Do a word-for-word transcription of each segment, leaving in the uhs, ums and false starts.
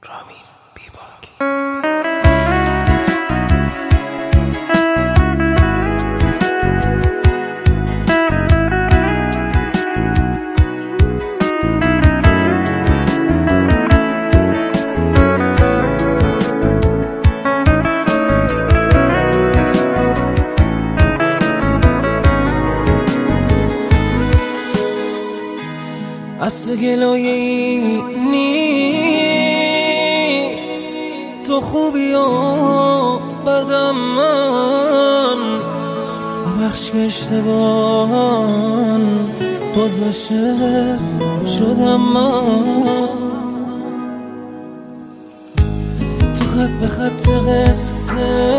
رامین بیباک. از تو گلایه‌ای نیست، تو خوبی و بدم من ببخش که اشتباهان باز عاشقت شدم من. تو خط به خط قصه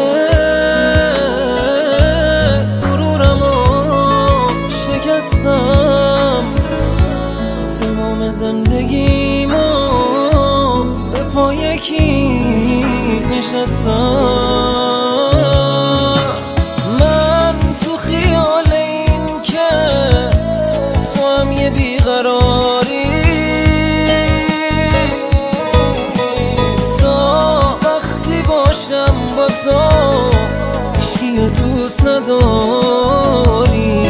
غرورمو شکستم، تمام زندگیمو به پای کی نشستم. من تو خیال این که تو هم یه بیقراری، تا وقتی باشم با تو هیچکی رو دوست نداری،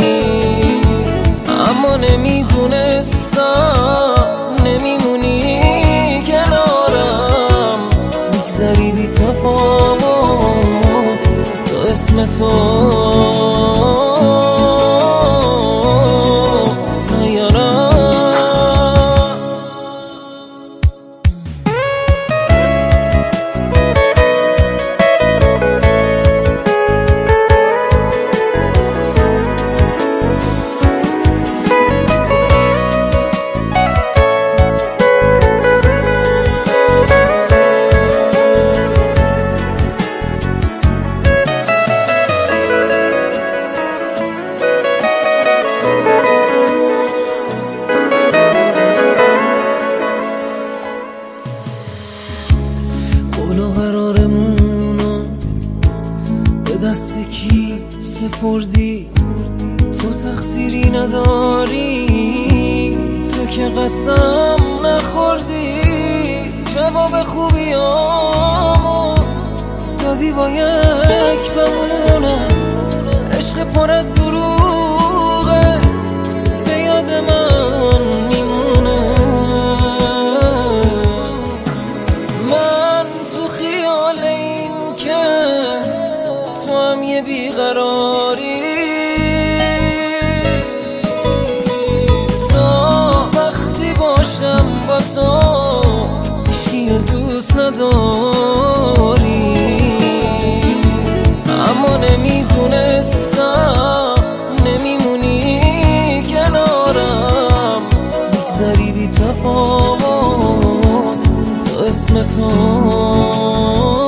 اما نمیدونستم نمیمونی کنارم، میگذری بی تفاوت تا اسم تو نیارم. قول قرارمونو به دست کی سپردی؟ تو تقصیری نداری، تو که قسم نخوردی، جواب خوبیامو دادی با یک بمونه. عشق پر از دروغت به یاد من میمونه. من تو خیال این که تو هم یه بیقراری، تا وقتی باشم با تو هیچکی رو دوست نداری، اما نمیدونستم نمیمونی کنارم، میگذری بی تفاوت تا اسم تو